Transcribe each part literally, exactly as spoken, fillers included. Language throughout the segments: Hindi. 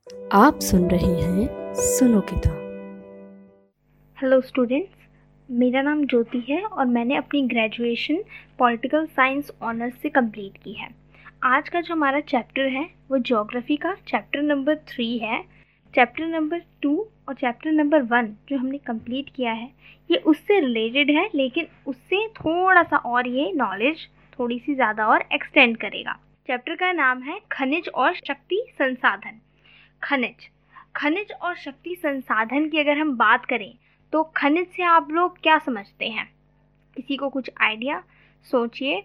आप सुन रहे हैं सुनो किताब। हेलो स्टूडेंट्स, मेरा नाम ज्योति है और मैंने अपनी ग्रेजुएशन पॉलिटिकल साइंस ऑनर्स से कंप्लीट की है। आज का जो हमारा चैप्टर है वो ज्योग्राफी का चैप्टर नंबर थ्री है। चैप्टर नंबर टू और चैप्टर नंबर वन जो हमने कंप्लीट किया है ये उससे रिलेटेड है, लेकिन उससे थोड़ा सा और ये नॉलेज थोड़ी सी ज़्यादा और एक्सटेंड करेगा। चैप्टर का नाम है खनिज और शक्ति संसाधन। खनिज खनिज और शक्ति संसाधन की अगर हम बात करें तो खनिज से आप लोग क्या समझते हैं? किसी को कुछ आइडिया? सोचिए।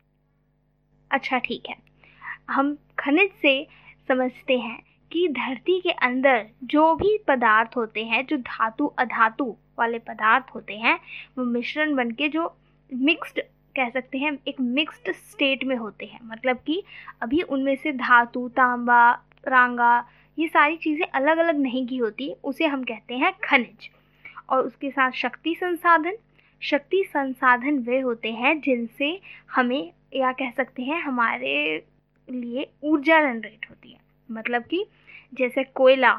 अच्छा ठीक है, हम खनिज से समझते हैं कि धरती के अंदर जो भी पदार्थ होते हैं, जो धातु अधातु वाले पदार्थ होते हैं, वो मिश्रण बनके जो मिक्स्ड कह सकते हैं, एक मिक्स्ड स्टेट में होते हैं। मतलब कि अभी उनमें से धातु, तांबा, रांगा, ये सारी चीज़ें अलग अलग नहीं की होती, उसे हम कहते हैं खनिज। और उसके साथ शक्ति संसाधन। शक्ति संसाधन वे होते हैं जिनसे हमें, या कह सकते हैं हमारे लिए, ऊर्जा जनरेट होती है। मतलब कि जैसे कोयला,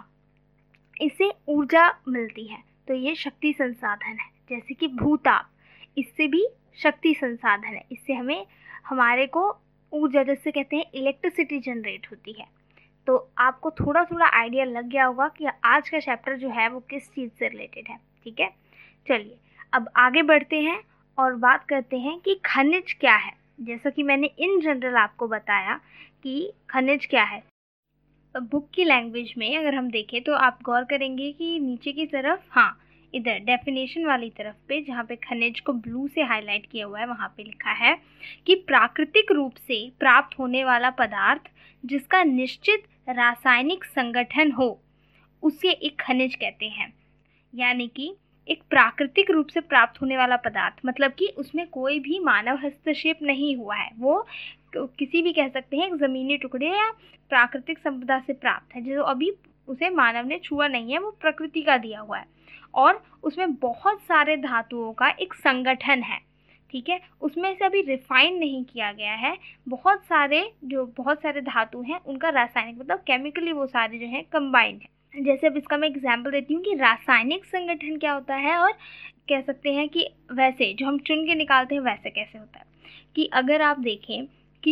इससे ऊर्जा मिलती है तो ये शक्ति संसाधन है। जैसे कि भूताप, इससे भी शक्ति संसाधन है, इससे हमें हमारे को ऊर्जा, जैसे कहते हैं इलेक्ट्रिसिटी जनरेट होती है। तो आपको थोड़ा थोड़ा आइडिया लग गया होगा कि आज का चैप्टर जो है वो किस चीज़ से रिलेटेड है। ठीक है, चलिए अब आगे बढ़ते हैं और बात करते हैं कि खनिज क्या है। जैसा कि मैंने इन जनरल आपको बताया कि खनिज क्या है। बुक की लैंग्वेज में अगर हम देखें तो आप गौर करेंगे कि नीचे की तरफ, हाँ इधर डेफिनेशन वाली तरफ पे, जहाँ पे खनिज को ब्लू से हाईलाइट किया हुआ है, वहाँ पे लिखा है कि प्राकृतिक रूप से प्राप्त होने वाला पदार्थ जिसका निश्चित रासायनिक संगठन हो उसे एक खनिज कहते हैं। यानी कि एक प्राकृतिक रूप से प्राप्त होने वाला पदार्थ, मतलब कि उसमें कोई भी मानव हस्तक्षेप नहीं हुआ है, वो किसी भी कह सकते हैं एक ज़मीनी टुकड़े या प्राकृतिक संपदा से प्राप्त है, जो अभी उसे मानव ने छुआ नहीं है, वो प्रकृति का दिया हुआ है। और उसमें बहुत सारे धातुओं का एक संगठन है। ठीक है, उसमें से अभी रिफाइन नहीं किया गया है। बहुत सारे जो बहुत सारे धातु हैं उनका रासायनिक, मतलब केमिकली वो सारे जो हैं कंबाइंड है। जैसे अब इसका मैं एग्जांपल देती हूँ कि रासायनिक संगठन क्या होता है, और कह सकते हैं कि वैसे जो हम चुन के निकालते हैं वैसे कैसे होता है। कि अगर आप देखें कि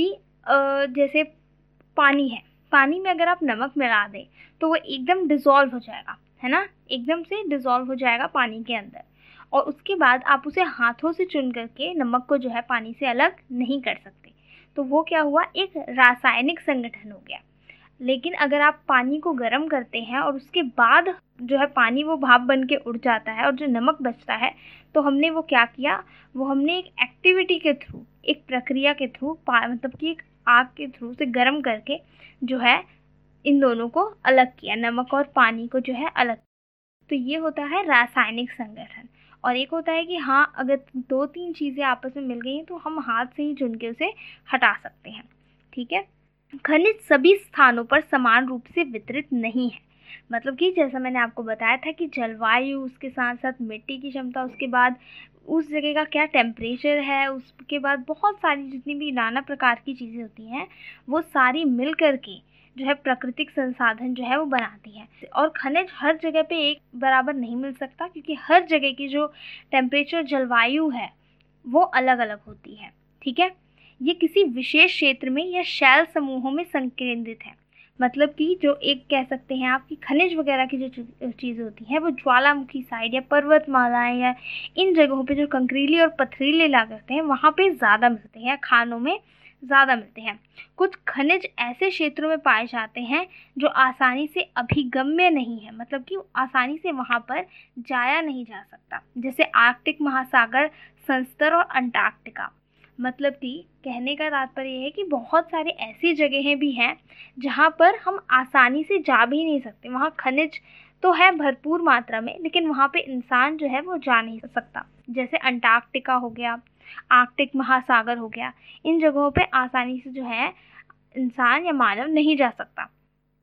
जैसे पानी है, पानी में अगर आप नमक मिला दें तो वो एकदम डिज़ोल्व हो जाएगा, है ना, एकदम से डिज़ोल्व हो जाएगा पानी के अंदर। और उसके बाद आप उसे हाथों से चुन करके नमक को जो है पानी से अलग नहीं कर सकते, तो वो क्या हुआ, एक रासायनिक संगठन हो गया। लेकिन अगर आप पानी को गर्म करते हैं और उसके बाद जो है पानी वो भाप बन के उड़ जाता है और जो नमक बचता है, तो हमने वो क्या किया, वो हमने एक एक्टिविटी के थ्रू, एक प्रक्रिया के थ्रू, मतलब कि एक आग के थ्रू से गर्म करके जो है इन दोनों को अलग किया, नमक और पानी को जो है अलग। तो ये होता है रासायनिक संगठन। और एक होता है कि हाँ, अगर दो तीन चीज़ें आपस में मिल गई हैं तो हम हाथ से ही चुन के उसे हटा सकते हैं। ठीक है, खनिज सभी स्थानों पर समान रूप से वितरित नहीं है। मतलब कि जैसा मैंने आपको बताया था कि जलवायु, उसके साथ साथ मिट्टी की क्षमता, उसके बाद उस जगह का क्या टेम्परेचर है, उसके बाद बहुत सारी जितनी भी नाना प्रकार की चीज़ें होती हैं, वो सारी मिल कर के जो है प्राकृतिक संसाधन जो है वो बनाती है। और खनिज हर जगह पे एक बराबर नहीं मिल सकता, क्योंकि हर जगह की जो टेम्परेचर, जलवायु है वो अलग अलग होती है। ठीक है, ये किसी विशेष क्षेत्र में या शैल समूहों में संकेंद्रित है। मतलब कि जो एक कह सकते हैं आपकी खनिज वगैरह की जो चीज़ें होती हैं वो ज्वालामुखी साइड या पर्वतमालाएं या इन जगहों पे जो कंकरीली और पथरीले इलाके होते हैं वहाँ पे ज़्यादा मिलते हैं, खानों में ज़्यादा मिलते हैं। कुछ खनिज ऐसे क्षेत्रों में पाए जाते हैं जो आसानी से अभिगम्य नहीं है, मतलब कि आसानी से वहाँ पर जाया नहीं जा सकता, जैसे आर्कटिक महासागर, संस्तर और अंटार्कटिका। मतलब कि कहने का तात्पर्य है कि बहुत सारी ऐसी जगहें भी हैं जहाँ पर हम आसानी से जा भी नहीं सकते। वहाँ खनिज तो है भरपूर मात्रा में, लेकिन वहाँ पे इंसान जो है वो जा नहीं सकता। जैसे अंटार्कटिका हो गया, आर्कटिक महासागर हो गया, इन जगहों पे आसानी से जो है इंसान या मानव नहीं जा सकता।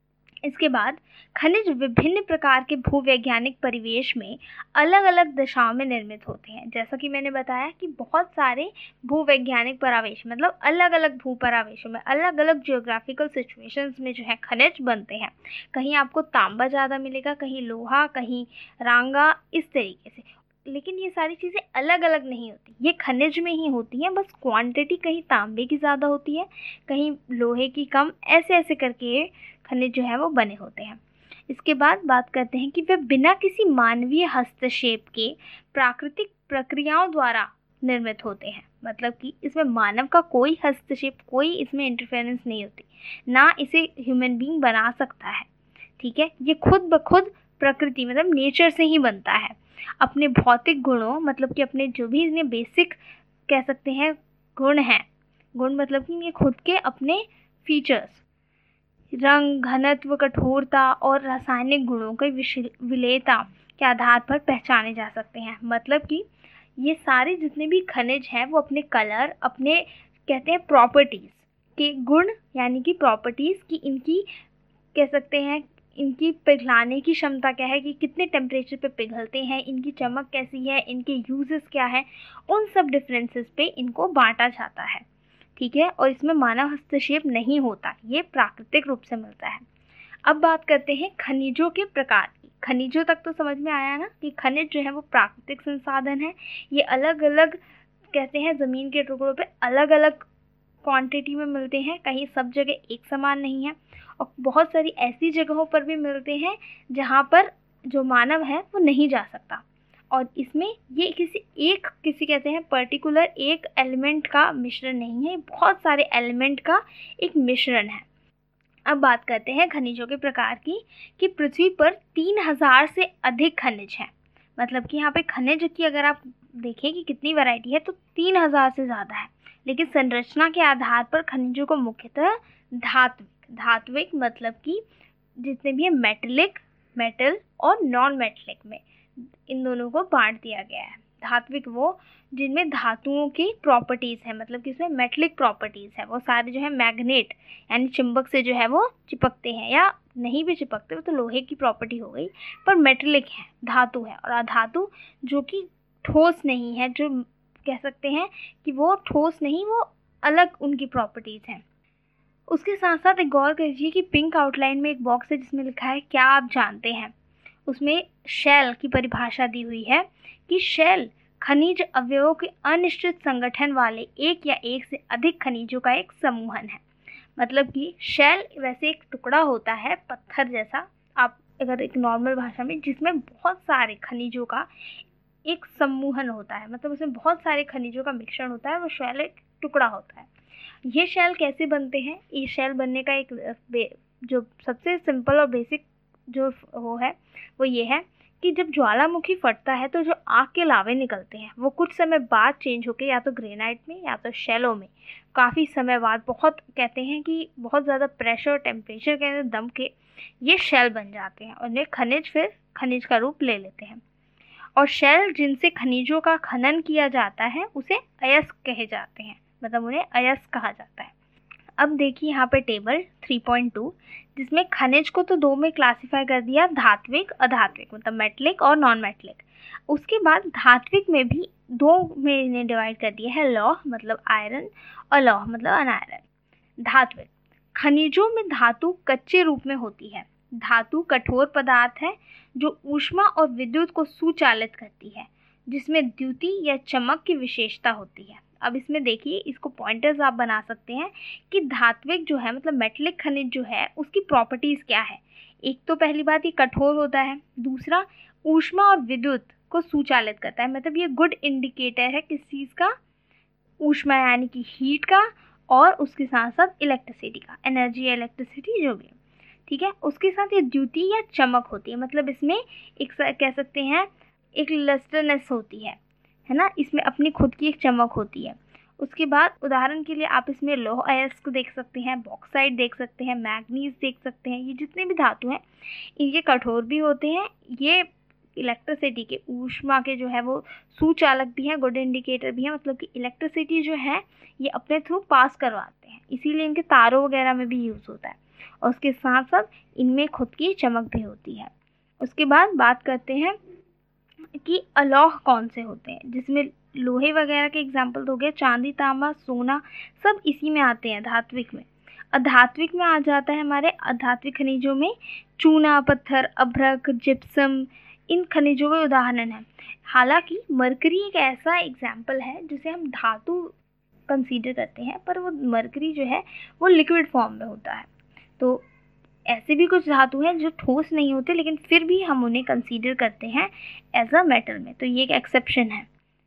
इसके बाद खनिज विभिन्न प्रकार के भूवैज्ञानिक परिवेश में अलग अलग दिशाओं में निर्मित होते हैं। जैसा कि मैंने बताया कि बहुत सारे भूवैज्ञानिक परावेश मतलब अलग अलग भू परावेशों में अलग अलग जियोग्राफिकल सिचुएशंस में जो है खनिज बनते हैं। कहीं आपको तांबा ज़्यादा मिलेगा, कहीं लोहा, कहीं रांगा, इस तरीके से। लेकिन ये सारी चीज़ें अलग अलग नहीं होती, ये खनिज में ही होती हैं, बस क्वांटिटी कहीं तांबे की ज़्यादा होती है, कहीं लोहे की कम, ऐसे ऐसे करके खनिज जो है वो बने होते हैं। इसके बाद बात करते हैं कि वे बिना किसी मानवीय हस्तक्षेप के प्राकृतिक प्रक्रियाओं द्वारा निर्मित होते हैं। मतलब कि इसमें मानव का कोई हस्तक्षेप, कोई इसमें इंटरफेरेंस नहीं होती, ना इसे ह्यूमन बीइंग बना सकता है। ठीक है, ये खुद ब खुद प्रकृति मतलब नेचर से ही बनता है। अपने भौतिक गुणों मतलब कि अपने जो भी इन्हें बेसिक कह सकते हैं गुण हैं, गुण मतलब कि ये खुद के अपने फीचर्स, रंग, घनत्व, कठोरता और रासायनिक गुणों के विलेयता के आधार पर पहचाने जा सकते हैं। मतलब कि ये सारे जितने भी खनिज हैं वो अपने कलर, अपने कहते हैं प्रॉपर्टीज़ के गुण, यानी कि प्रॉपर्टीज़ की इनकी कह सकते हैं इनकी पिघलाने की क्षमता क्या है, कि कितने टेम्परेचर पे पिघलते हैं, इनकी चमक कैसी है, इनके यूजेस क्या है, उन सब डिफरेंसेस पे इनको बांटा जाता है। ठीक है, और इसमें मानव हस्तक्षेप नहीं होता, ये प्राकृतिक रूप से मिलता है। अब बात करते हैं खनिजों के प्रकार की। खनिजों तक तो समझ में आया ना कि खनिज जो है वो प्राकृतिक संसाधन है। ये अलग अलग कहते हैं ज़मीन के टुकड़ों पे अलग अलग क्वांटिटी में मिलते हैं, कहीं सब जगह एक समान नहीं है, और बहुत सारी ऐसी जगहों पर भी मिलते हैं जहाँ पर जो मानव है वो नहीं जा सकता। और इसमें ये किसी एक किसी कहते हैं पर्टिकुलर एक एलिमेंट का मिश्रण नहीं है, बहुत सारे एलिमेंट का एक मिश्रण है। अब बात करते हैं खनिजों के प्रकार की, कि पृथ्वी पर तीन हजार से अधिक खनिज हैं। मतलब कि यहाँ पे खनिज की अगर आप देखें कि कितनी वैरायटी है तो तीन हजार से ज़्यादा है। लेकिन संरचना के आधार पर खनिजों को मुख्यतः धात्विक धात्विक मतलब कि जितने भी है मेटलिक, मेटल और नॉन मेटलिक में इन दोनों को बांट दिया गया है। धात्विक वो जिनमें धातुओं की प्रॉपर्टीज़ है, मतलब कि इसमें मेटलिक प्रॉपर्टीज़ है, वो सारे जो है मैग्नेट यानी चुंबक से जो है वो चिपकते हैं, या नहीं भी चिपकते, वो तो लोहे की प्रॉपर्टी हो गई, पर मेटलिक है, धातु है। और अधातु जो कि ठोस नहीं है, जो कह सकते हैं कि वो ठोस नहीं, वो अलग उनकी प्रॉपर्टीज़ हैं। उसके साथ साथ एक गौर कीजिए कि पिंक आउटलाइन में एक बॉक्स है जिसमें लिखा है क्या आप जानते हैं। उसमें शेल की परिभाषा दी हुई है कि शेल खनिज अवयवों के अनिश्चित संगठन वाले एक या एक से अधिक खनिजों का एक समूहन है। मतलब कि शेल वैसे एक टुकड़ा होता है पत्थर जैसा, आप अगर एक नॉर्मल भाषा में, जिसमें बहुत सारे खनिजों का एक समूहन होता है, मतलब उसमें बहुत सारे खनिजों का मिश्रण होता है, वो शेल एक टुकड़ा होता है। ये शेल कैसे बनते हैं? ये शेल बनने का एक जो सबसे सिंपल और बेसिक जो वो है वो ये है कि जब ज्वालामुखी फटता है तो जो आग के लावे निकलते हैं वो कुछ समय बाद चेंज होके या तो ग्रेनाइट में या तो शेलों में काफ़ी समय बाद, बहुत कहते हैं कि बहुत ज़्यादा प्रेशर टेम्परेचर के अंदर दम के ये शेल बन जाते हैं और इन्हें खनिज फिर खनिज का रूप ले लेते हैं। और शेल जिनसे खनिजों का खनन किया जाता है उसे अयस्क कहे जाते हैं, मतलब उन्हें अयस्क कहा जाता है। अब देखिए यहाँ पे टेबल थ्री पॉइंट टू, जिसमें खनिज को तो दो में क्लासिफाई कर दिया, धात्विक अधात्विक, मतलब मेटलिक और नॉन मेटलिक। उसके बाद धात्विक में भी दो में इन्हें डिवाइड कर दिया है, लौह मतलब आयरन और लौह मतलब अनायरन। धात्विक खनिजों में धातु कच्चे रूप में होती है। धातु कठोर पदार्थ है जो ऊष्मा और विद्युत को सुचालित करती है, जिसमें द्युति या चमक की विशेषता होती है। अब इसमें देखिए, इसको पॉइंटर्स आप बना सकते हैं कि धात्विक जो है मतलब मेटलिक खनिज जो है उसकी प्रॉपर्टीज़ क्या है। एक तो पहली बात ये कठोर होता है, दूसरा ऊष्मा और विद्युत को सुचालित करता है, मतलब ये गुड इंडिकेटर है किस चीज़ का, ऊष्मा यानी कि हीट का, और उसके साथ साथ इलेक्ट्रिसिटी का, एनर्जी या इलेक्ट्रिसिटी जो भी, ठीक है। उसके साथ ये द्युति या चमक होती है, मतलब इसमें एक कह सकते हैं एक लस्टरनेस होती है है ना, इसमें अपनी खुद की एक चमक होती है। उसके बाद उदाहरण के लिए आप इसमें लौह अयस्क देख सकते हैं, बॉक्साइट देख सकते हैं, मैग्नीज देख सकते हैं। ये जितने भी धातु हैं इनके कठोर भी होते हैं, ये इलेक्ट्रिसिटी के ऊष्मा के जो है वो सुचालक भी हैं, गुड इंडिकेटर भी हैं, मतलब कि इलेक्ट्रिसिटी जो है ये अपने थ्रू पास करवाते हैं, इसीलिए इनके तारों वगैरह में भी यूज़ होता है। और उसके साथ साथ इनमें खुद की चमक भी होती है। उसके बाद बात करते हैं कि अलौह कौन से होते हैं, जिसमें लोहे वगैरह के एग्जाम्पल हो गए, चांदी, तांबा, सोना, सब इसी में आते हैं धात्विक में। अधात्विक में आ जाता है हमारे अधात्विक खनिजों में चूना पत्थर, अभ्रक, जिप्सम, इन खनिजों के उदाहरण हैं। हालांकि मरकरी एक ऐसा एग्जाम्पल है जिसे हम धातु कंसीडर करते हैं, पर वो मरकरी जो है वो लिक्विड फॉर्म में होता है। तो ऐसे भी कुछ धातु हैं जो ठोस नहीं होते, लेकिन फिर भी हम उन्हें कंसीडर करते हैं एज अ मेटल में, तो ये एक एक्सेप्शन है।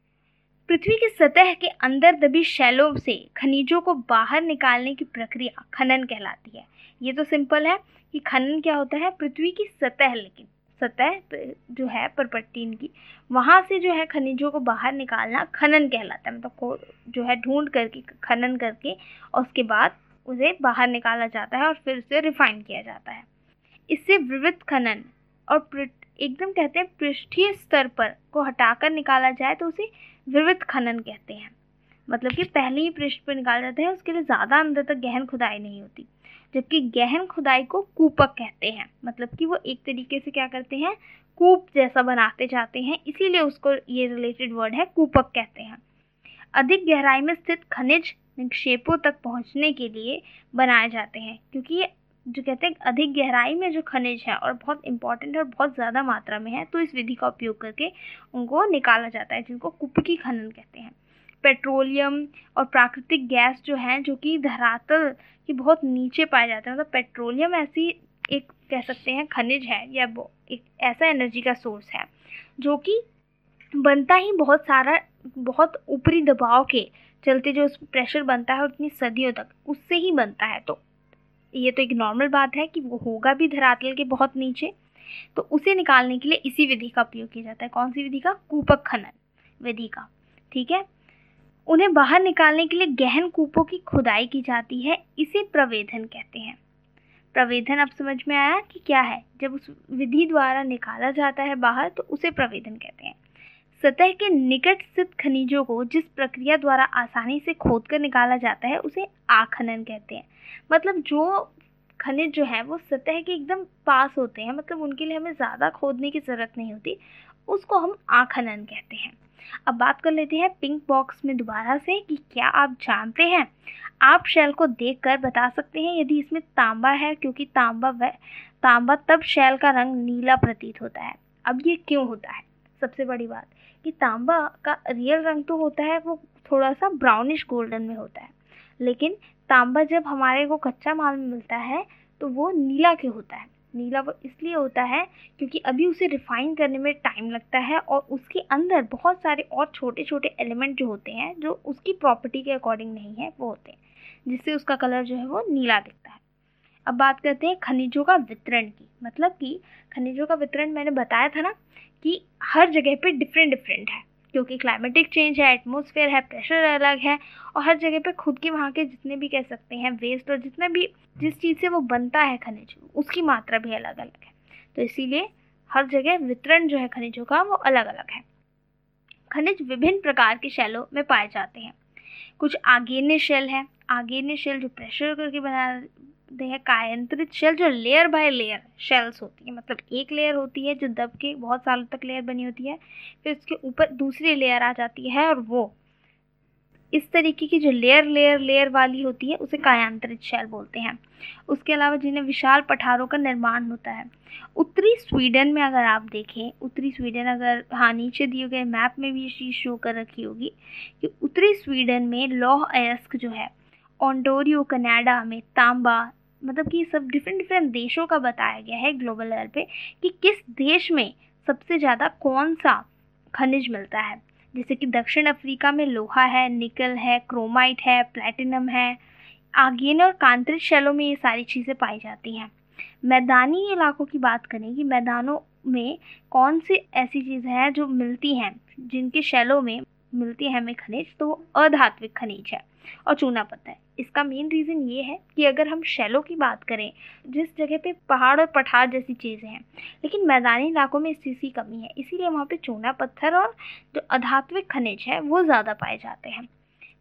पृथ्वी की सतह के अंदर दबी शैलों से खनिजों को बाहर निकालने की प्रक्रिया खनन कहलाती है। ये तो सिंपल है कि खनन क्या होता है, पृथ्वी की सतह, लेकिन सतह जो है परपट्टी इनकी, वहाँ से जो है खनिजों को बाहर निकालना खनन कहलाता है। मतलब को जो है ढूंढ करके खनन करके और उसके बाद उसे बाहर निकाला जाता है और फिर उसे रिफाइन किया जाता है। इससे विविध खनन और एकदम कहते हैं पृष्ठीय स्तर पर को हटाकर निकाला जाए तो उसे विविध खनन कहते हैं। मतलब कि पहले ही पृष्ठ पर निकाला जाता है, उसके लिए ज़्यादा अंदर तक गहन खुदाई नहीं होती। जबकि गहन खुदाई को कूपक कहते हैं, मतलब कि वो एक तरीके से क्या करते हैं, कूप जैसा बनाते जाते हैं, इसीलिए उसको ये रिलेटेड वर्ड है, कूपक कहते हैं। अधिक गहराई में स्थित खनिज निक्षेपों तक पहुंचने के लिए बनाए जाते हैं, क्योंकि ये जो कहते हैं अधिक गहराई में जो खनिज है और बहुत इंपॉर्टेंट और बहुत ज़्यादा मात्रा में है, तो इस विधि का उपयोग करके उनको निकाला जाता है, जिनको कूपकी खनन कहते हैं। पेट्रोलियम और प्राकृतिक गैस जो है, जो कि धरातल के बहुत नीचे पाए जाते हैं, मतलब पेट्रोलियम ऐसी एक कह सकते हैं खनिज है या एक ऐसा एनर्जी का सोर्स है जो कि बनता ही बहुत सारा बहुत ऊपरी दबाव के चलते जो प्रेशर बनता है उतनी सदियों तक उससे ही बनता है। तो ये तो एक नॉर्मल बात है कि वो होगा भी धरातल के बहुत नीचे, तो उसे निकालने के लिए इसी विधि का उपयोग किया जाता है। कौन सी विधि का? कूपक खनन विधि का। ठीक है, उन्हें बाहर निकालने के लिए गहन कूपों की खुदाई की जाती है, इसे प्रवेधन कहते हैं। प्रवेधन अब समझ में आया कि क्या है? जब उस विधि द्वारा निकाला जाता है बाहर तो उसे प्रवेधन कहते हैं। सतह के निकट स्थित खनिजों को जिस प्रक्रिया द्वारा आसानी से खोदकर निकाला जाता है उसे आखनन कहते हैं। मतलब जो खनिज जो है वो सतह के एकदम पास होते हैं, मतलब उनके लिए हमें ज़्यादा खोदने की ज़रूरत नहीं होती, उसको हम आखनन कहते हैं। अब बात कर लेते हैं पिंक बॉक्स में दोबारा से कि क्या आप जानते हैं, आप शेल को देखकर बता सकते हैं यदि इसमें तांबा है, क्योंकि तांबा व तांबा तब शेल का रंग नीला प्रतीत होता है। अब ये क्यों होता है? सबसे बड़ी बात कि तांबा का रियल रंग तो होता है वो थोड़ा सा ब्राउनिश गोल्डन में होता है, लेकिन तांबा जब हमारे को कच्चा माल में मिलता है तो वो नीला क्यों होता है? नीला वो इसलिए होता है क्योंकि अभी उसे रिफाइन करने में टाइम लगता है और उसके अंदर बहुत सारे और छोटे छोटे एलिमेंट जो होते हैं जो उसकी प्रॉपर्टी के अकॉर्डिंग नहीं है वो होते हैं, जिससे उसका कलर जो है वो नीला दिखता है। अब बात करते हैं खनिजों का वितरण की। मतलब कि खनिजों का वितरण मैंने बताया था ना कि हर जगह पे डिफरेंट डिफरेंट है, क्योंकि क्लाइमेटिक चेंज है, एटमॉस्फेयर है, प्रेशर अलग है, और हर जगह पे खुद के वहाँ के जितने भी कह सकते हैं वेस्ट और जितना भी जिस चीज़ से वो बनता है खनिज उसकी मात्रा भी अलग अलग है। तो इसीलिए हर जगह वितरण जो है खनिजों का वो अलग अलग है। खनिज विभिन्न प्रकार के शैलों में पाए जाते हैं। कुछ आग्नेय शेल है, आग्नेय शेल जो प्रेशर करके बनाते हैं। कायांतरित शेल जो लेयर बाय लेयर शेल्स होती है, मतलब एक लेयर होती है जो दब के बहुत सालों तक लेयर बनी होती है, फिर उसके ऊपर दूसरी लेयर आ जाती है और वो इस तरीके की जो लेयर लेयर लेयर वाली होती है उसे कायांतरित शेल बोलते हैं। उसके अलावा जिन्हें विशाल पठारों का निर्माण होता है। उत्तरी स्वीडन में अगर आप देखें, उत्तरी स्वीडन अगर हाँ नीचे दिए गए मैप में भी ये चीज़ शो कर रखी होगी कि उत्तरी स्वीडन में लौह अयस्क जो है, ओंटारियो कनाडा में तांबा, मतलब कि सब डिफरेंट डिफरेंट देशों का बताया गया है ग्लोबल लेवल पे कि किस देश में सबसे ज़्यादा कौन सा खनिज मिलता है। जैसे कि दक्षिण अफ्रीका में लोहा है, निकल है, क्रोमाइट है, प्लैटिनम है। आग्नेय और कांतरित शेलों में ये सारी चीज़ें पाई जाती हैं। मैदानी इलाकों की बात करें कि मैदानों में कौन सी ऐसी चीज़ें हैं जो मिलती हैं, जिनके शेलों में मिलती है हमें खनिज, तो वो अधात्विक खनिज है और चूना पत्थर है। इसका मेन रीज़न ये है कि अगर हम शेलों की बात करें, जिस जगह पे पहाड़ और पठार जैसी चीज़ें हैं, लेकिन मैदानी इलाकों में इस चीज़ की कमी है, इसीलिए वहाँ पे चूना पत्थर और जो अधात्विक खनिज है वो ज़्यादा पाए जाते हैं।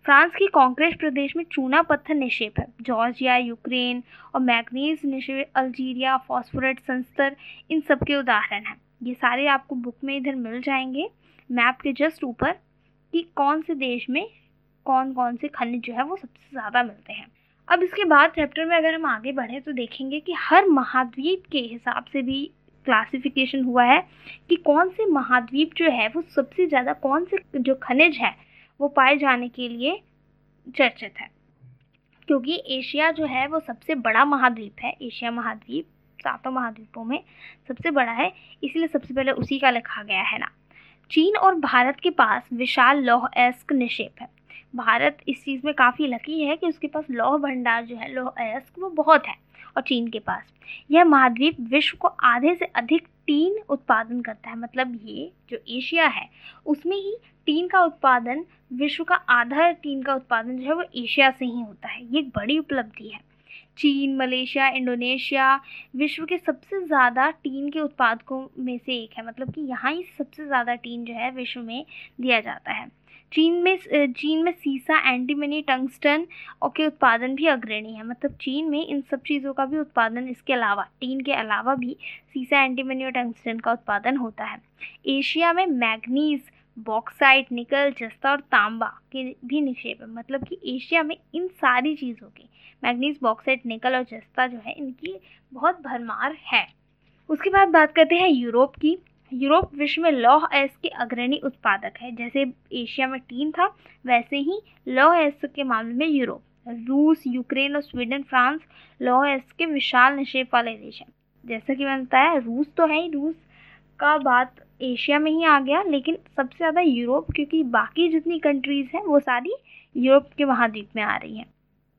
फ्रांस की कॉन्क्रेज प्रदेश में चूना पत्थर निक्षेप है। जॉर्जिया, यूक्रेन और मैग्नीज निक्षेप, अल्जीरिया, फॉस्फोरेट संस्तर, इन सब के उदाहरण हैं। ये सारे आपको बुक में इधर मिल जाएंगे मैप के जस्ट ऊपर कि कौन से देश में कौन कौन से खनिज जो है वो सबसे ज़्यादा मिलते हैं। अब इसके बाद चैप्टर में अगर हम आगे बढ़ें तो देखेंगे कि हर महाद्वीप के हिसाब से भी क्लासिफिकेशन हुआ है कि कौन से महाद्वीप जो है वो सबसे ज़्यादा कौन से जो खनिज है वो पाए जाने के लिए चर्चित है। क्योंकि एशिया जो है वो सबसे बड़ा महाद्वीप है, एशिया महाद्वीप सातों महाद्वीपों में सबसे बड़ा है, इसलिए सबसे पहले उसी का लिखा गया है ना। चीन और भारत के पास विशाल लौह अयस्क निक्षेप है। भारत इस चीज़ में काफ़ी लकी है कि उसके पास लौह भंडार जो है लौह अयस्क वो बहुत है, और चीन के पास यह महाद्वीप विश्व को आधे से अधिक टीन उत्पादन करता है। मतलब ये जो एशिया है उसमें ही टीन का उत्पादन, विश्व का आधा टीन का उत्पादन जो है वो एशिया से ही होता है। ये एक बड़ी उपलब्धि है। चीन, मलेशिया, इंडोनेशिया विश्व के सबसे ज़्यादा टीन के उत्पादकों में से एक है। मतलब कि यहाँ ही सबसे ज़्यादा टीन जो है विश्व में दिया जाता है। चीन में चीन में सीसा, एंटीमनी, टंगस्टन और के उत्पादन भी अग्रणी है। मतलब चीन में इन सब चीज़ों का भी उत्पादन, इसके अलावा टीन के अलावा भी सीसा, एंटीमनी और टंगस्टन का उत्पादन होता है। एशिया में मैग्नीज, बॉक्साइट, निकल, जस्ता और तांबा के भी निक्षेप है। मतलब कि एशिया में इन सारी चीज़ों के मैग्नीज, बॉक्साइट, निकल और जस्ता जो है इनकी बहुत भरमार है। उसके बाद बात करते हैं यूरोप की। यूरोप विश्व में लौह अयस्क के अग्रणी उत्पादक है। जैसे एशिया में टीन था वैसे ही लौह अयस्क के मामले में यूरोप, रूस, यूक्रेन और स्वीडन, फ्रांस लौह अयस्क के विशाल निक्षेप वाले देश हैं। जैसा कि मैंने बताया रूस तो है ही, रूस का बात एशिया में ही आ गया, लेकिन सबसे ज़्यादा यूरोप, क्योंकि बाकी जितनी कंट्रीज़ हैं वो सारी यूरोप के महाद्वीप में आ रही हैं।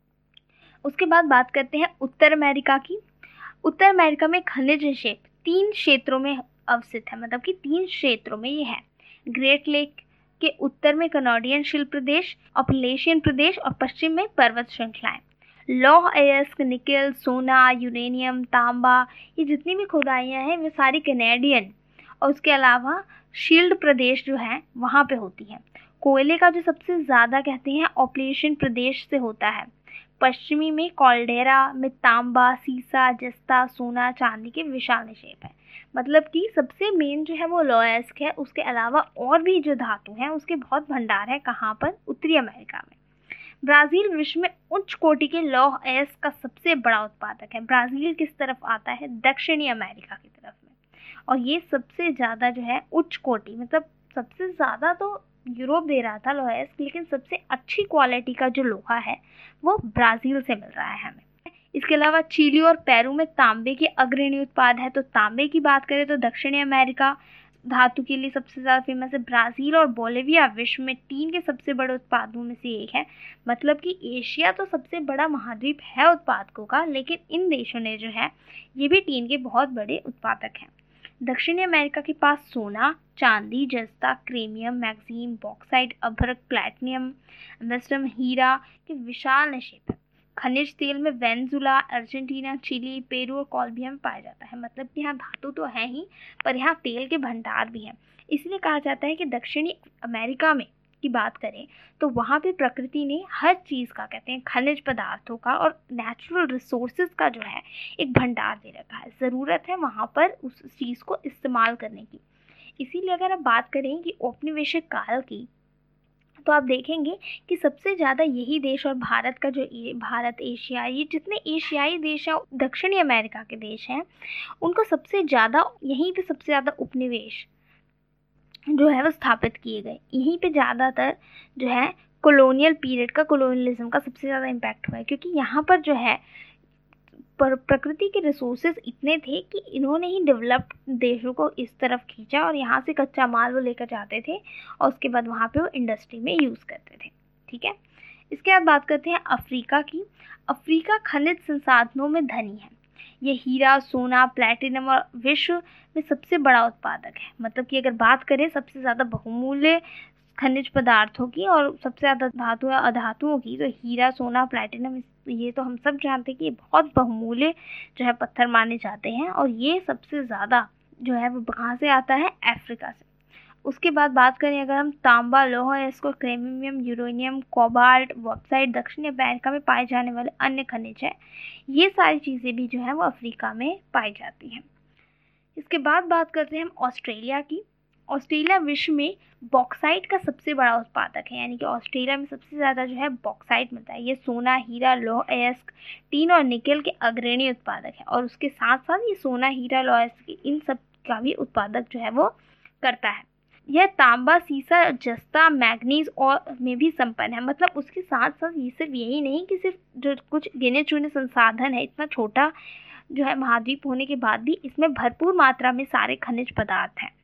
उसके बाद बात करते हैं उत्तर अमेरिका की। उत्तर अमेरिका में खनिज निक्षेप तीन क्षेत्रों में अवस्थित है। मतलब कि तीन क्षेत्रों में ये है। ग्रेट लेक के उत्तर में कनाडियन शिल्प प्रदेश, अपलेशियन प्रदेश और पश्चिम में पर्वत श्रृंखलाएं। लौह अयस्क, निकेल, सोना, यूरेनियम, तांबा, ये जितनी भी खुदाइयाँ हैं वे सारी कनाडियन और उसके अलावा शील्ड प्रदेश जो है वहाँ पे होती हैं। कोयले का जो सबसे ज़्यादा कहते हैं अपलेशियन प्रदेश से होता है। पश्चिमी में कॉल्डेरा में तांबा, सीसा, जस्ता, सोना, चांदी के विशाल निक्षेप है। मतलब कि सबसे मेन जो है वो लौह अयस्क है, उसके अलावा और भी जो धातु हैं उसके बहुत भंडार है। कहाँ पर? उत्तरी अमेरिका में। ब्राज़ील विश्व में उच्च कोटि के लौह अयस्क का सबसे बड़ा उत्पादक है। ब्राज़ील किस तरफ आता है? दक्षिणी अमेरिका की तरफ में। और ये सबसे ज़्यादा जो है उच्च कोटि, मतलब सबसे ज़्यादा तो यूरोप दे रहा था लोहा अयस्क, लेकिन सबसे अच्छी क्वालिटी का जो लोहा है वो ब्राज़ील से मिल रहा है हमें। इसके अलावा चिली और पेरू में तांबे के अग्रणी उत्पाद है। तो तांबे की बात करें तो दक्षिणी अमेरिका धातु के लिए सबसे ज़्यादा फेमस है। ब्राज़ील और बोलिविया विश्व में टीन के सबसे बड़े उत्पादों में से एक है। मतलब कि एशिया तो सबसे बड़ा महाद्वीप है उत्पादकों का, लेकिन इन देशों ने जो है ये भी टीन के बहुत बड़े उत्पादक हैं। दक्षिणी अमेरिका के पास सोना, चांदी, जस्ता, क्रीमियम, मैग्नीज, बॉक्साइट, अभ्रक, प्लैटिनम, एम्बेस्टम, हीरा के विशाल निक्षेप है। खनिज तेल में वेनेजुला, अर्जेंटीना, चिली, पेरू और कोलंबिया में पाया जाता है। मतलब कि यहाँ धातु तो है ही, पर यहाँ तेल के भंडार भी हैं। इसलिए कहा जाता है कि दक्षिणी अमेरिका में की बात करें तो वहाँ पे प्रकृति ने हर चीज़ का, कहते हैं खनिज पदार्थों का और नेचुरल रिसोर्सेज का जो है एक भंडार दे रखा है। ज़रूरत है वहाँ पर उस चीज़ को इस्तेमाल करने की। इसीलिए अगर आप बात करें कि औपनिवेशिक काल की, तो आप देखेंगे कि सबसे ज़्यादा यही देश और भारत का जो भारत, एशिया, ये जितने एशियाई देश हैं, दक्षिणी अमेरिका के देश हैं, उनको सबसे ज़्यादा यहीं पे सबसे ज़्यादा उपनिवेश जो है वो स्थापित किए गए। यहीं पे ज़्यादातर जो है कॉलोनियल पीरियड का, कॉलोनियलिज्म का सबसे ज़्यादा इम्पैक्ट हुआ है, क्योंकि यहाँ पर जो है पर प्रकृति के रिसोर्सेज इतने थे कि इन्होंने ही डेवलप्ड देशों को इस तरफ खींचा और यहाँ से कच्चा माल वो लेकर जाते थे और उसके बाद वहाँ पे वो इंडस्ट्री में यूज़ करते थे। ठीक है, इसके बाद बात करते हैं अफ्रीका की। अफ्रीका खनिज संसाधनों में धनी है। ये हीरा, सोना, प्लैटिनम और विश्व में सबसे बड़ा उत्पादक है। मतलब कि अगर बात करें सबसे ज़्यादा बहुमूल्य खनिज पदार्थों की और सबसे ज़्यादा धातु या अधातुओं की, तो हीरा, सोना, प्लैटिनम, ये तो हम सब जानते हैं कि ये बहुत बहुमूल्य जो है पत्थर माने जाते हैं। और ये सबसे ज़्यादा जो है वो कहाँ से आता है? अफ्रीका से। उसके बाद बात करें अगर हम तांबा, लौह अयस्क, क्रोमियम, यूरेनियम, कोबाल्ट, बॉक्साइट, दक्षिण अमेरिका में पाए जाने वाले अन्य खनिज हैं, ये सारी चीज़ें भी जो है वो अफ्रीका में पाई जाती हैं। इसके बाद बात करते हैं हम ऑस्ट्रेलिया की। ऑस्ट्रेलिया विश्व में बॉक्साइट का सबसे बड़ा उत्पादक है, यानी कि ऑस्ट्रेलिया में सबसे ज़्यादा जो है बॉक्साइट मिलता है। ये सोना, हीरा, लौह अयस्क, टीन और निकेल के अग्रणी उत्पादक है, और उसके साथ साथ ये सोना, हीरा, लौह अयस्क इन सब का भी उत्पादक जो है वो करता है। यह तांबा, सीसा, जस्ता, मैग्नीज और में भी संपन्न है। मतलब उसके साथ साथ ये सिर्फ यही नहीं कि सिर्फ जो कुछ गिने चुने संसाधन है, इतना छोटा जो है महाद्वीप होने के बाद भी इसमें भरपूर मात्रा में सारे खनिज पदार्थ हैं।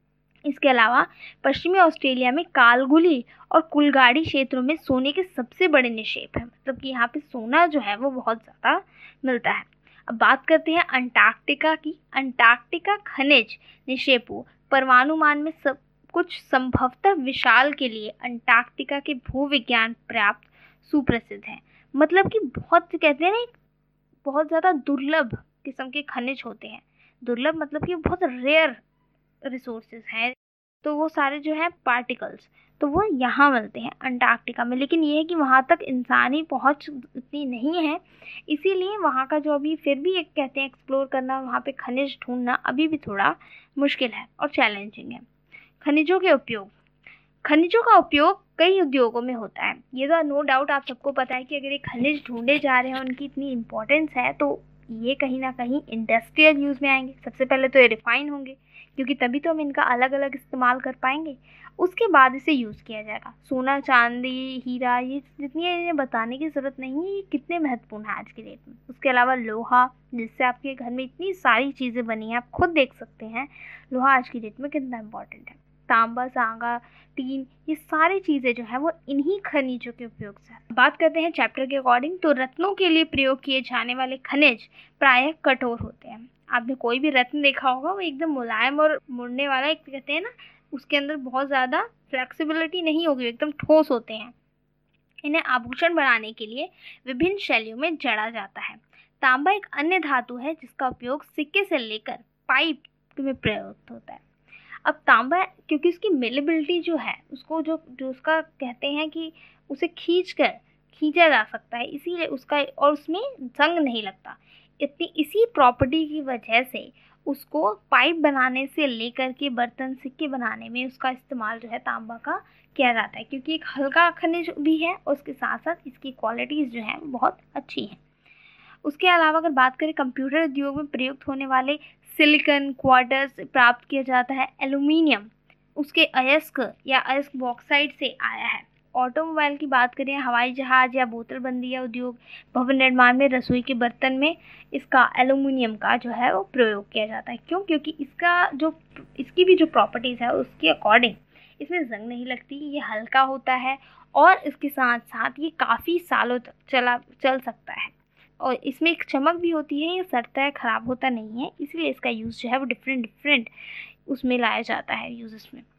इसके अलावा पश्चिमी ऑस्ट्रेलिया में कालगुली और कुलगाड़ी क्षेत्रों में सोने के सबसे बड़े निक्षेप हैं। मतलब कि यहाँ पे सोना जो है वो बहुत ज़्यादा मिलता है। अब बात करते हैं अंटार्कटिका की। अंटार्कटिका खनिज निक्षेपों परमाणुमान में सब कुछ संभवतः विशाल के लिए अंटार्कटिका के भूविज्ञान पर्याप्त सुप्रसिद्ध हैं। मतलब कि बहुत कहते हैं ना, बहुत ज़्यादा दुर्लभ किस्म के खनिज होते हैं। दुर्लभ मतलब कि बहुत रेयर रिसोर्सेज हैं, तो वो सारे जो है पार्टिकल्स तो वो यहाँ मिलते हैं अंटार्कटिका में। लेकिन ये है कि वहाँ तक इंसानी पहुँच इतनी नहीं है, इसीलिए वहाँ का जो अभी फिर भी एक कहते हैं एक्सप्लोर करना, वहाँ पे खनिज ढूंढना अभी भी थोड़ा मुश्किल है और चैलेंजिंग है। खनिजों के उपयोग। खनिजों का उपयोग कई उद्योगों में होता है। ये तो नो डाउट आप सबको पता है कि अगर ये खनिज ढूंढे जा रहे हैं, उनकी इतनी इम्पोर्टेंस है, तो ये कहीं ना कहीं इंडस्ट्रियल यूज़ में आएंगे। सबसे पहले तो ये रिफाइन होंगे, क्योंकि तभी तो हम इनका अलग अलग इस्तेमाल कर पाएंगे। उसके बाद इसे यूज़ किया जाएगा। सोना, चांदी, हीरा, ये जितनी इन्हें बताने की ज़रूरत नहीं है, ये कितने महत्वपूर्ण है आज की डेट में। उसके अलावा लोहा, जिससे आपके घर में इतनी सारी चीज़ें बनी हैं, आप खुद देख सकते हैं लोहा आज की डेट में कितना इम्पोर्टेंट है। तांबा, सांगा, टीन, ये सारी चीज़ें जो है वो इन्हीं खनिजों के उपयोग से। बात करते हैं चैप्टर के अकॉर्डिंग, तो रत्नों के लिए प्रयोग किए जाने वाले खनिज प्रायः कठोर होते हैं। आपने कोई भी रत्न देखा होगा, वो एकदम मुलायम और मुड़ने वाला, एक कहते हैं ना, उसके अंदर बहुत ज़्यादा फ्लेक्सिबिलिटी नहीं होगी, एकदम ठोस होते हैं। इन्हें आभूषण बनाने के लिए विभिन्न शैलियों में जड़ा जाता है। तांबा एक अन्य धातु है जिसका उपयोग सिक्के से लेकर पाइप में प्रयुक्त होता है। अब तांबा, क्योंकि उसकी मेलेबिलिटी जो है, उसको जो जो उसका कहते हैं कि उसे खींच कर खींचा जा सकता है, इसीलिए उसका, और उसमें जंग नहीं लगता, इतनी इसी प्रॉपर्टी की वजह से उसको पाइप बनाने से लेकर के बर्तन, सिक्के बनाने में उसका इस्तेमाल जो है तांबा का किया जाता है, क्योंकि एक हल्का खनिज भी है और उसके साथ साथ इसकी क्वालिटीज़ जो हैं बहुत अच्छी हैं। उसके अलावा अगर बात करें कंप्यूटर उद्योग में प्रयुक्त होने वाले सिलिकॉन, क्वार्ट्ज प्राप्त किया जाता है। एल्यूमिनियम उसके अयस्क या अयस्क बॉक्साइट से आया है। ऑटोमोबाइल की बात करें, हवाई जहाज या बोतलबंदी या उद्योग भवन निर्माण में, रसोई के बर्तन में इसका एल्यूमिनियम का जो है वो प्रयोग किया जाता है। क्यों? क्योंकि इसका जो इसकी भी जो प्रॉपर्टीज़ है उसके अकॉर्डिंग इसमें जंग नहीं लगती, ये हल्का होता है और इसके साथ साथ ये काफ़ी सालों तक चला चल सकता है, और इसमें एक चमक भी होती है, ये सड़ता है, ख़राब होता नहीं है, इसलिए इसका यूज़ जो है वो डिफरेंट डिफरेंट उसमें लाया जाता है यूज़ में।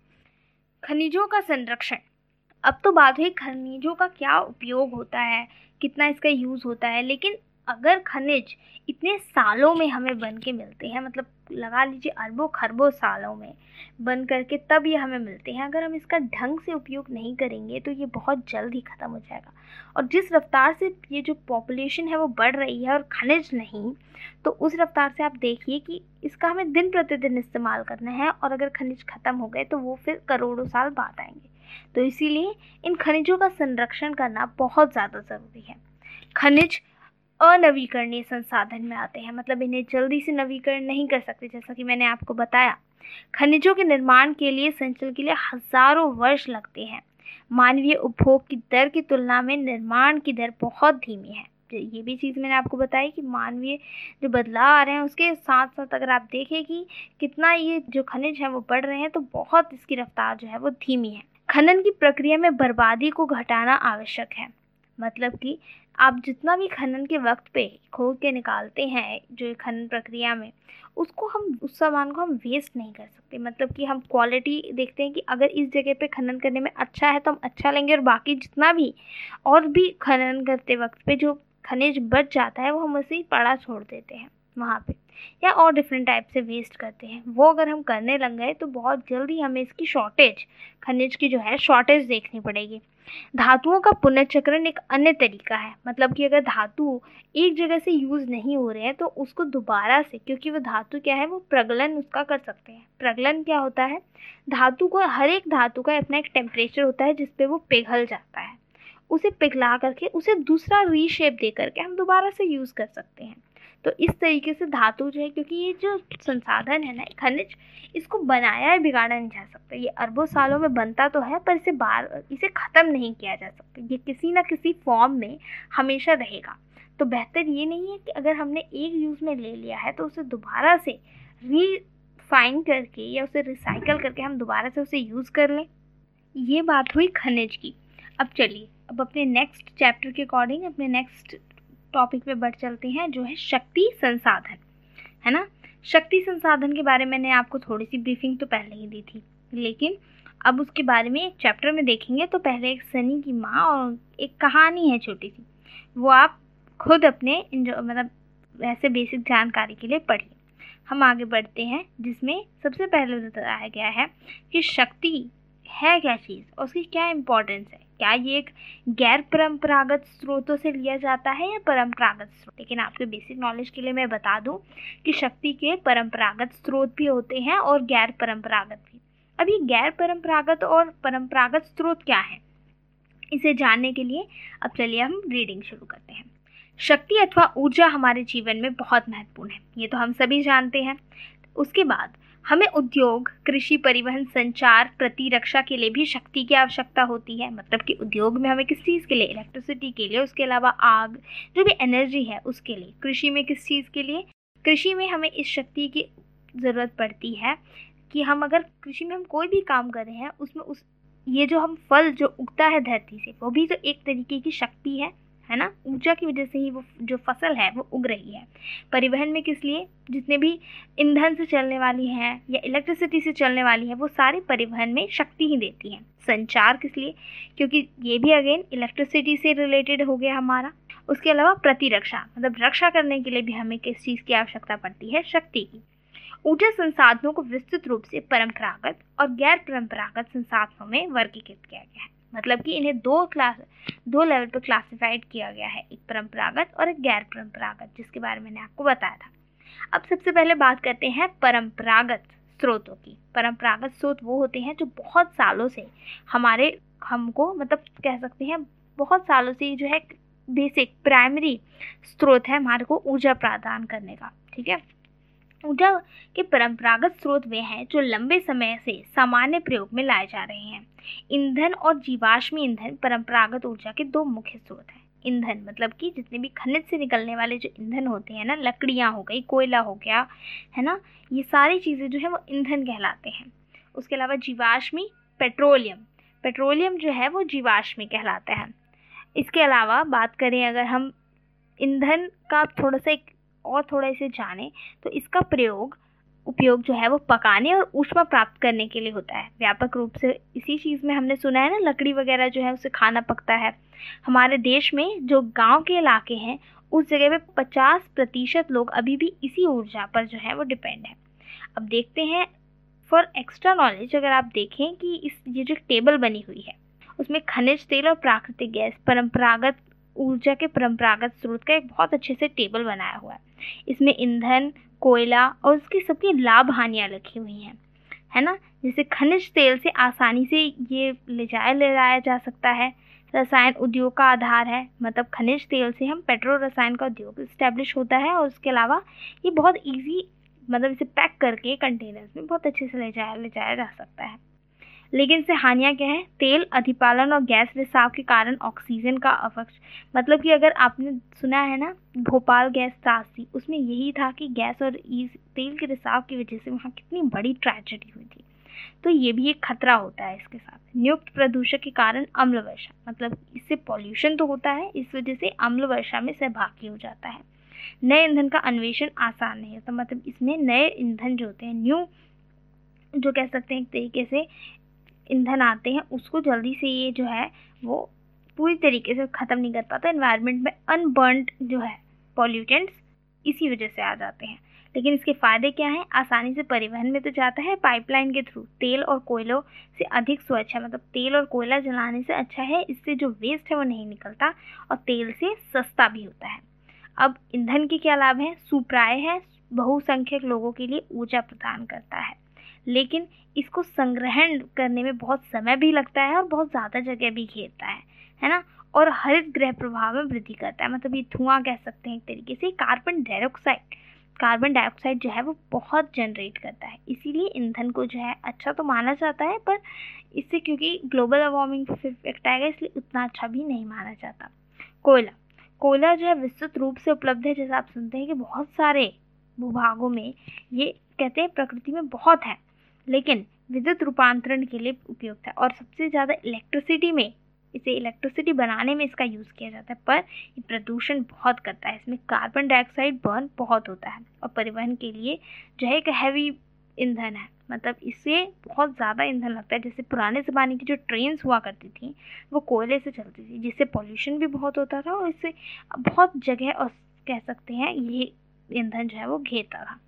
खनिजों का संरक्षण। अब तो बात हुई खनिजों का क्या उपयोग होता है, कितना इसका यूज़ होता है, लेकिन अगर खनिज इतने सालों में हमें बन के मिलते हैं, मतलब लगा लीजिए अरबों खरबों सालों में बन करके तब ये हमें मिलते हैं, अगर हम इसका ढंग से उपयोग नहीं करेंगे तो ये बहुत जल्द ही ख़त्म हो जाएगा। और जिस रफ्तार से ये जो पॉपुलेशन है वो बढ़ रही है और खनिज नहीं, तो उस रफ्तार से आप देखिए कि इसका हमें दिन प्रतिदिन इस्तेमाल करना है, और अगर खनिज ख़त्म हो गए तो वो फिर करोड़ों साल बाद आएंगे। तो इसीलिए इन खनिजों का संरक्षण करना बहुत ज़्यादा ज़रूरी है। खनिज अनवीकरणीय संसाधन में आते हैं, मतलब इन्हें जल्दी से नवीकरण नहीं कर सकते। जैसा कि मैंने आपको बताया, खनिजों के निर्माण के लिए, संचलन के लिए हजारों वर्ष लगते हैं। मानवीय उपभोग की दर की तुलना में निर्माण की दर बहुत धीमी है। ये भी चीज़ मैंने आपको बताई कि मानवीय जो बदलाव आ रहे हैं उसके साथ साथ अगर आप देखें कि कितना ये जो खनिज है वो बढ़ रहे हैं, तो बहुत इसकी रफ्तार जो है वो धीमी है। खनन की प्रक्रिया में बर्बादी को घटाना आवश्यक है। मतलब कि आप जितना भी खनन के वक्त पे खोद के निकालते हैं जो खनन प्रक्रिया में, उसको हम उस सामान को हम वेस्ट नहीं कर सकते। मतलब कि हम क्वालिटी देखते हैं कि अगर इस जगह पे खनन करने में अच्छा है तो हम अच्छा लेंगे, और बाकी जितना भी और भी खनन करते वक्त पे जो खनिज बच जाता है वो हम उसे ही पड़ा छोड़ देते हैं। वहाँ पे, या और डिफरेंट टाइप से वेस्ट करते हैं, वो अगर हम करने लग गए तो बहुत जल्दी हमें इसकी शॉर्टेज, खनिज की जो है शॉर्टेज देखनी पड़ेगी। धातुओं का पुनर्चक्रण एक अन्य तरीका है, मतलब कि अगर धातु एक जगह से यूज़ नहीं हो रहे हैं तो उसको दोबारा से, क्योंकि वो धातु क्या है, वो प्रगलन उसका कर सकते हैं। प्रगलन क्या होता है, धातु को, हर एक धातु का अपना एक टेम्परेचर होता है जिस पे वो पिघल जाता है, उसे पिघला करके उसे दूसरा रीशेप दे करके हम दोबारा से यूज़ कर सकते हैं। तो इस तरीके से धातु जो है, क्योंकि ये जो संसाधन है ना, खनिज, इसको बनाया है बिगाड़ा नहीं जा सकता। ये अरबों सालों में बनता तो है, पर इसे बार इसे ख़त्म नहीं किया जा सकता। ये किसी ना किसी फॉर्म में हमेशा रहेगा। तो बेहतर ये नहीं है कि अगर हमने एक यूज़ में ले लिया है तो उसे दोबारा से रिफाइन करके या उसे रिसाइकल करके हम दोबारा से उसे यूज़ कर लें। ये बात हुई खनिज की। अब चलिए, अब अपने नेक्स्ट चैप्टर के अकॉर्डिंग अपने नेक्स्ट टॉपिक पे बढ़ चलते हैं, जो है शक्ति संसाधन, है ना। शक्ति संसाधन के बारे में मैंने आपको थोड़ी सी ब्रीफिंग तो पहले ही दी थी, लेकिन अब उसके बारे में एक चैप्टर में देखेंगे। तो पहले एक सनी की माँ और एक कहानी है छोटी सी, वो आप खुद अपने मतलब ऐसे बेसिक जानकारी के लिए पढ़िए। हम आगे बढ़ते हैं, जिसमें सबसे पहले बताया गया है कि शक्ति है क्या चीज़ और उसकी क्या इम्पोर्टेंस है। क्या ये एक गैर परंपरागत स्रोतों से लिया जाता है या परंपरागत स्रोत। लेकिन आपके बेसिक नॉलेज के लिए मैं बता दूं कि शक्ति के परंपरागत स्रोत भी होते हैं और गैर परंपरागत भी। अब ये गैर परंपरागत और परंपरागत स्रोत क्या है, इसे जानने के लिए अब चलिए हम रीडिंग शुरू करते हैं। शक्ति अथवा ऊर्जा हमारे जीवन में बहुत महत्वपूर्ण है, ये तो हम सभी जानते हैं। उसके बाद हमें उद्योग, कृषि, परिवहन, संचार, प्रतिरक्षा के लिए भी शक्ति की आवश्यकता होती है। मतलब कि उद्योग में हमें किस चीज़ के लिए, इलेक्ट्रिसिटी के लिए, उसके अलावा आग, जो भी एनर्जी है उसके लिए। कृषि में किस चीज़ के लिए, कृषि में हमें इस शक्ति की ज़रूरत पड़ती है कि हम अगर कृषि में हम कोई भी काम कर रहे हैं, उसमें उस ये जो हम फल जो उगता है धरती से, वो भी तो एक तरीके की शक्ति है, है ना। ऊर्जा की वजह से ही वो जो फसल है वो उग रही है। परिवहन में किस लिए, जितने भी ईंधन से चलने वाली हैं या इलेक्ट्रिसिटी से चलने वाली है, वो सारी परिवहन में शक्ति ही देती हैं। संचार किस लिए, क्योंकि ये भी अगेन इलेक्ट्रिसिटी से रिलेटेड हो गया हमारा। उसके अलावा प्रतिरक्षा, मतलब रक्षा करने के लिए भी हमें किस चीज़ की आवश्यकता पड़ती है, शक्ति की। ऊर्जा संसाधनों को विस्तृत रूप से परंपरागत और गैर परंपरागत संसाधनों में वर्गीकृत किया गया है। मतलब कि इन्हें दो क्लास दो लेवल पर क्लासिफाइड किया गया है, एक परंपरागत और एक गैर परंपरागत, जिसके बारे में मैंने आपको बताया था। अब सबसे पहले बात करते हैं परंपरागत स्रोतों की। परंपरागत स्रोत वो होते हैं जो बहुत सालों से हमारे हमको मतलब कह सकते हैं बहुत सालों से जो है बेसिक प्राइमरी स्रोत है हमारे को ऊर्जा प्रदान करने का। ठीक है, ऊर्जा के परंपरागत स्रोत वे हैं जो लंबे समय से सामान्य प्रयोग में लाए जा रहे हैं। ईंधन और जीवाश्म ईंधन परंपरागत ऊर्जा के दो मुख्य स्रोत हैं। ईंधन मतलब कि जितने भी खनिज से निकलने वाले जो ईंधन होते हैं ना, लकड़ियाँ हो गई, कोयला हो गया, है ना, ये सारी चीज़ें जो है वो ईंधन कहलाते हैं। उसके अलावा जीवाश्मी पेट्रोलियम, पेट्रोलियम जो है वो जीवाश्मी कहलाता है। इसके अलावा बात करें अगर हम ईंधन का थोड़ा सा एक और थोड़ा इसे जाने, तो इसका प्रयोग उपयोग जो है वो पकाने और ऊष्मा प्राप्त करने के लिए होता है व्यापक रूप से। इसी चीज़ में हमने सुना है ना, लकड़ी वगैरह जो है उससे खाना पकता है। हमारे देश में जो गांव के इलाके हैं उस जगह पे पचास प्रतिशत लोग अभी भी इसी ऊर्जा पर जो है वो डिपेंड है। अब देखते हैं फॉर एक्स्ट्रा नॉलेज, अगर आप देखें कि इस ये जो टेबल बनी हुई है उसमें खनिज तेल और प्राकृतिक गैस परंपरागत ऊर्जा के परंपरागत स्रोत का एक बहुत अच्छे से टेबल बनाया हुआ है। इसमें ईंधन, कोयला और उसकी सबकी लाभ हानियाँ लिखी हुई हैं, है ना। जैसे खनिज तेल से आसानी से ये ले जाया ले जाया जा सकता है। रसायन उद्योग का आधार है, मतलब खनिज तेल से हम पेट्रो रसायन का उद्योग इस्टेब्लिश होता है। और उसके अलावा ये बहुत इजी, मतलब इसे पैक करके कंटेनर्स में बहुत अच्छे से ले जाया ले जाया जा सकता है। लेकिन इससे हानियाँ क्या है, तेल अधिपालन और गैस रिसाव के कारण ऑक्सीजन का अवक्ष, मतलब कि अगर आपने सुना है ना भोपाल गैस त्रासदी, उसमें यही था कि गैस और तेल के रिसाव की वजह से वहाँ कितनी बड़ी ट्रेजेडी हुई थी। तो ये भी एक खतरा होता है इसके साथ। नियुक्त प्रदूषक के कारण अम्ल वर्षा, मतलब इससे पॉल्यूशन तो होता है, इस वजह से अम्ल वर्षा में सहभागी हो जाता है। नए ईंधन का अन्वेषण आसान नहीं होता, मतलब इसमें नए ईंधन जो होते हैं, न्यू जो कह सकते हैं एक तरीके से ईंधन आते हैं, उसको जल्दी से ये जो है वो पूरी तरीके से ख़त्म नहीं कर पाता। एनवायरनमेंट में अनबर्न्ड जो है पॉल्यूटेंट्स इसी वजह से आ जाते हैं। लेकिन इसके फ़ायदे क्या हैं? आसानी से परिवहन में तो जाता है पाइपलाइन के थ्रू, तेल और कोयलों से अधिक स्वच्छ है, मतलब तेल और कोयला जलाने से अच्छा है, इससे जो वेस्ट है वो नहीं निकलता और तेल से सस्ता भी होता है। अब ईंधन के क्या लाभ हैं? सुप्राय है, बहुसंख्यक लोगों के लिए ऊर्जा प्रदान करता है, लेकिन इसको संग्रहण करने में बहुत समय भी लगता है और बहुत ज़्यादा जगह भी घेरता है है ना। और हरित गृह प्रभाव में वृद्धि करता है, मतलब ये धुआं कह सकते हैं एक तरीके से। कार्बन डाइऑक्साइड कार्बन डाइऑक्साइड जो है वो बहुत जनरेट करता है, इसीलिए ईंधन को जो है अच्छा तो माना जाता है, पर इससे क्योंकि ग्लोबल वार्मिंग पर इफेक्ट आएगा इसलिए उतना अच्छा भी नहीं माना जाता। कोयला कोयला जो है विस्तृत रूप से उपलब्ध है, जैसा आप सुनते हैं कि बहुत सारे भूभागों में ये कहते हैं प्रकृति में बहुत है, लेकिन विद्युत रूपांतरण के लिए उपयुक्त है और सबसे ज़्यादा इलेक्ट्रिसिटी में इसे इलेक्ट्रिसिटी बनाने में इसका यूज़ किया जाता है, पर ये प्रदूषण बहुत करता है, इसमें कार्बन डाइऑक्साइड बर्न बहुत होता है और परिवहन के लिए जो है एक हैवी ईंधन है, मतलब इससे बहुत ज़्यादा ईंधन लगता है। जैसे पुराने ज़माने की जो ट्रेन्स हुआ करती थी वो कोयले से चलती थी, जिससे पॉल्यूशन भी बहुत होता था और इससे बहुत जगह और कह सकते हैं ये ईंधन जो है वो घेरता था।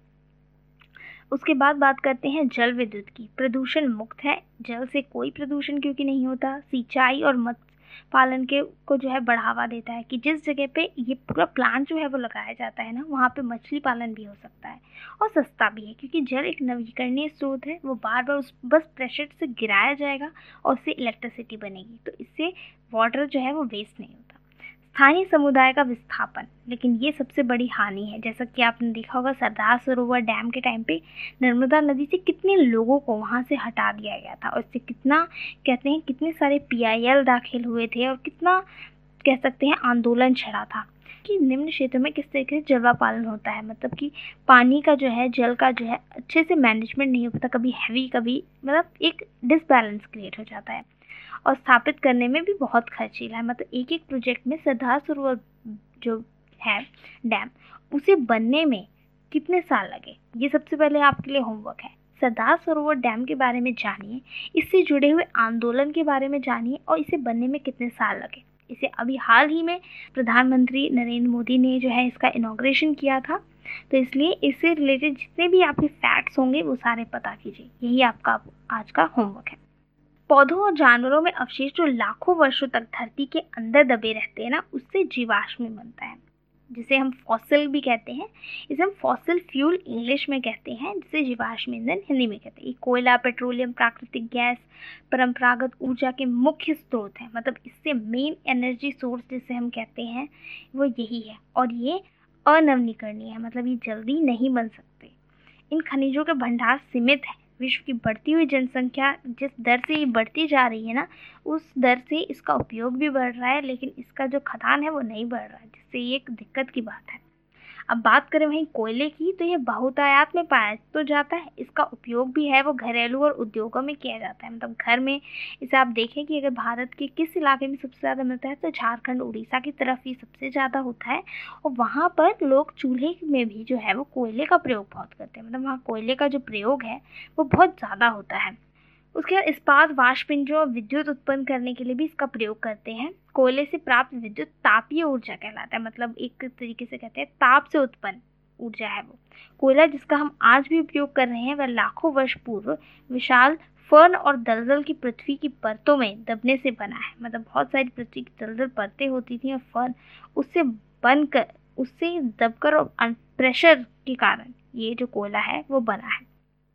उसके बाद बात करते हैं जल विद्युत की। प्रदूषण मुक्त है, जल से कोई प्रदूषण क्योंकि नहीं होता। सिंचाई और मत्स्य पालन के को जो है बढ़ावा देता है कि जिस जगह पे ये पूरा प्लांट जो है वो लगाया जाता है ना, वहाँ पे मछली पालन भी हो सकता है और सस्ता भी है, क्योंकि जल एक नवीकरणीय स्रोत है, वो बार बार उस बस प्रेशर से गिराया जाएगा और उससे इलेक्ट्रिसिटी बनेगी, तो इससे वाटर जो है वो वेस्ट नहीं होता। स्थानीय समुदाय का विस्थापन, लेकिन ये सबसे बड़ी हानि है। जैसा कि आपने देखा होगा सरदार सरोवर डैम के टाइम पे नर्मदा नदी से कितने लोगों को वहाँ से हटा दिया गया था और इससे कितना कहते हैं कितने सारे पी आई एल दाखिल हुए थे और कितना कह सकते हैं आंदोलन छिड़ा था कि निम्न क्षेत्र में किस तरीके से जलवा पालन होता है, मतलब कि पानी का जो है जल का जो है अच्छे से मैनेजमेंट नहीं हो पाता, कभी हैवी कभी मतलब एक डिसबैलेंस क्रिएट हो जाता है और स्थापित करने में भी बहुत खर्चीला है। मतलब एक एक प्रोजेक्ट में सरदार सरोवर जो है डैम उसे बनने में कितने साल लगे, ये सबसे पहले आपके लिए होमवर्क है। सरदार सरोवर डैम के बारे में जानिए, इससे जुड़े हुए आंदोलन के बारे में जानिए और इसे बनने में कितने साल लगे। इसे अभी हाल ही में प्रधानमंत्री नरेंद्र मोदी ने जो है इसका इनॉग्रेशन किया था, तो इसलिए इससे रिलेटेड जितने भी आपके फैक्ट्स होंगे वो सारे पता कीजिए, यही आपका आज का होमवर्क है। पौधों और जानवरों में अवशेष जो लाखों वर्षों तक धरती के अंदर दबे रहते हैं ना, उससे जीवाश्म बनता है, जिसे हम फॉसिल भी कहते हैं। इसे हम फॉसिल फ्यूल इंग्लिश में कहते हैं, जिसे जीवाश्म ईंधन हिंदी में कहते हैं। ये कोयला, पेट्रोलियम, प्राकृतिक गैस परंपरागत ऊर्जा के मुख्य स्रोत हैं, मतलब इससे मेन एनर्जी सोर्स जिसे हम कहते हैं वो यही है और ये अनवीनीकरणीय है, मतलब ये जल्दी नहीं बन सकते। इन खनिजों के भंडार सीमित है। विश्व की बढ़ती हुई जनसंख्या जिस दर से ये बढ़ती जा रही है ना, उस दर से इसका उपयोग भी बढ़ रहा है, लेकिन इसका जो खदान है वो नहीं बढ़ रहा है, जिससे ये एक दिक्कत की बात है। अब बात करें वहीं कोयले की, तो यह बहुतायत में पाया तो जाता है, इसका उपयोग भी है वो घरेलू और उद्योगों में किया जाता है। मतलब घर में इसे आप देखें कि अगर भारत के किस इलाके में सबसे ज़्यादा मिलता है तो झारखंड उड़ीसा की तरफ ये सबसे ज़्यादा होता है और वहाँ पर लोग चूल्हे में भी जो है वो कोयले का प्रयोग बहुत करते हैं, मतलब वहाँ कोयले का जो प्रयोग है वो बहुत ज़्यादा होता है। उसके बाद इस्पात वाष्पिंजों और विद्युत उत्पन्न करने के लिए भी इसका प्रयोग करते हैं। कोयले से प्राप्त विद्युत तापीय ऊर्जा कहलाता है, मतलब एक तरीके से कहते हैं ताप से उत्पन्न ऊर्जा है वो। कोयला जिसका हम आज भी उपयोग कर रहे हैं वह लाखों वर्ष पूर्व विशाल फर्न और दलदल की पृथ्वी की परतों में दबने से बना है, मतलब बहुत सारी पृथ्वी की दलदल परतें होती थी और फर्न उससे बनकर उससे दबकर और प्रेशर के कारण ये जो कोयला है वो बना है।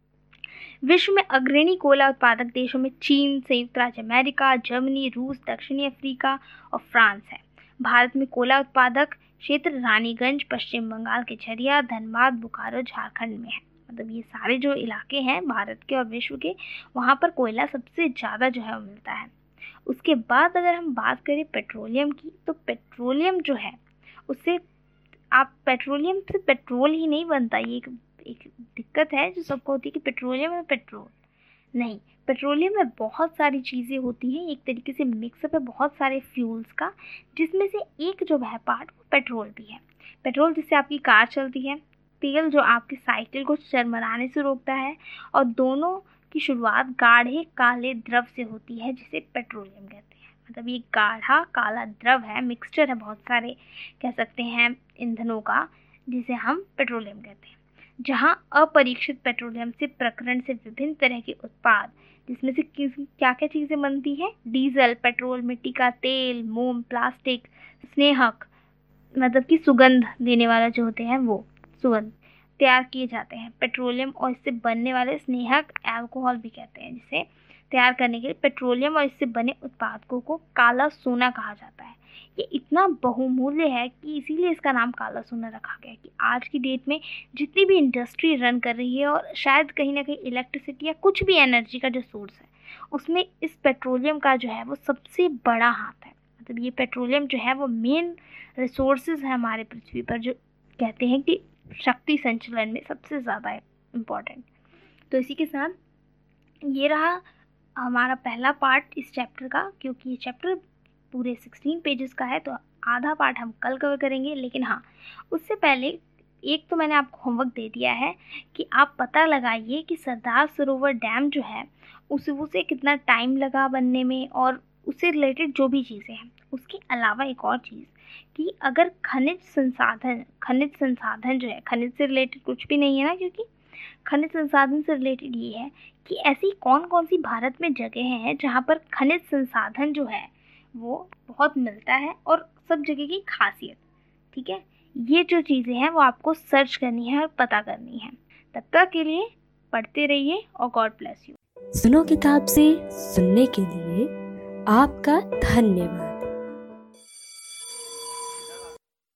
विश्व में अग्रणी कोयला उत्पादक देशों में चीन, संयुक्त राज्य अमेरिका, जर्मनी, रूस, दक्षिणी अफ्रीका और फ्रांस है। भारत में कोयला उत्पादक क्षेत्र रानीगंज, पश्चिम बंगाल के झरिया, धनबाद, बोकारो, झारखंड में है। मतलब ये सारे जो इलाके हैं भारत के और विश्व के, वहाँ पर कोयला सबसे ज़्यादा जो है वो मिलता है। उसके बाद अगर हम बात करें पेट्रोलियम की, तो पेट्रोलियम जो है उससे आप पेट्रोलियम से पेट्रोल ही नहीं बनता। ये एक एक दिक्कत है जो सबको होती है कि पेट्रोलियम में पेट्रोल नहीं, पेट्रोलियम में बहुत सारी चीज़ें होती हैं, एक तरीके से मिक्सअप है बहुत सारे फ्यूल्स का, जिसमें से एक जो है पार्ट वो पेट्रोल भी है। पेट्रोल जिससे आपकी कार चलती है, तेल जो आपकी साइकिल को चरमराने से रोकता है, और दोनों की शुरुआत गाढ़े काले द्रव से होती है जिसे पेट्रोलियम कहते हैं। मतलब ये गाढ़ा काला द्रव है, मिक्सचर है बहुत सारे कह सकते हैं ईंधनों का, जिसे हम पेट्रोलियम कहते हैं, जहाँ अपरीक्षित पेट्रोलियम से प्रकरण से विभिन्न तरह के उत्पाद, जिसमें से क्या क्या चीज़ें बनती हैं, डीजल, पेट्रोल, मिट्टी का तेल, मोम, प्लास्टिक, स्नेहक मतलब कि सुगंध देने वाला जो होते हैं वो सुगंध तैयार किए जाते हैं। पेट्रोलियम और इससे बनने वाले स्नेहक अल्कोहल भी कहते हैं, जिसे तैयार करने के लिए पेट्रोलियम और इससे बने उत्पादों को काला सोना कहा जाता है। ये इतना बहुमूल्य है कि इसीलिए इसका नाम काला सोना रखा गया है कि आज की डेट में जितनी भी इंडस्ट्री रन कर रही है और शायद कहीं ना कहीं इलेक्ट्रिसिटी या कुछ भी एनर्जी का जो सोर्स है उसमें इस पेट्रोलियम का जो है वो सबसे बड़ा हाथ है। मतलब ये पेट्रोलियम जो है वो मेन रिसोर्सेज है हमारे पृथ्वी पर, जो कहते हैं कि शक्ति संचलन में सबसे ज़्यादा इम्पॉर्टेंट। तो इसी के साथ ये रहा हमारा पहला पार्ट इस चैप्टर का, क्योंकि ये चैप्टर पूरे सिक्सटीन पेजेस का है तो आधा पार्ट हम कल कवर करेंगे। लेकिन हाँ, उससे पहले एक तो मैंने आपको होमवर्क दे दिया है कि आप पता लगाइए कि सरदार सरोवर डैम जो है उस उसे कितना टाइम लगा बनने में और उससे रिलेटेड जो भी चीज़ें हैं। उसके अलावा एक और चीज़ कि अगर खनिज संसाधन खनिज संसाधन जो है, खनिज से रिलेटेड कुछ भी नहीं है ना, क्योंकि खनिज संसाधन से रिलेटेड ये है कि ऐसी कौन कौन सी भारत में जगह हैं जहाँ पर खनिज संसाधन जो है वो बहुत मिलता है और सब जगह की खासियत। ठीक है, ये जो चीज़ें हैं वो आपको सर्च करनी है और पता करनी है। तब तक के लिए पढ़ते रहिए और गॉड ब्लेस यू। सुनो किताब से सुनने के लिए आपका धन्यवाद।